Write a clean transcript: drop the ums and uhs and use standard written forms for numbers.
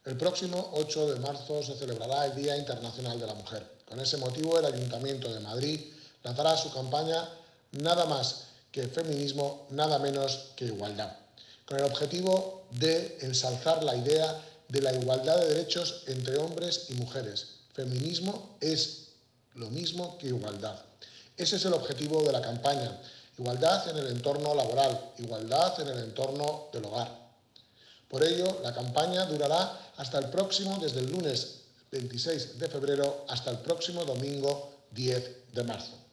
El próximo 8 de marzo se celebrará el Día Internacional de la Mujer. Con ese motivo, el Ayuntamiento de Madrid lanzará su campaña Nada más que feminismo, nada menos que igualdad, con el objetivo de ensalzar la idea de la igualdad de derechos entre hombres y mujeres. Feminismo es lo mismo que igualdad. Ese es el objetivo de la campaña. Igualdad en el entorno laboral, igualdad en el entorno del hogar. Por ello, la campaña durará desde el lunes 26 de febrero hasta el próximo domingo 10 de marzo.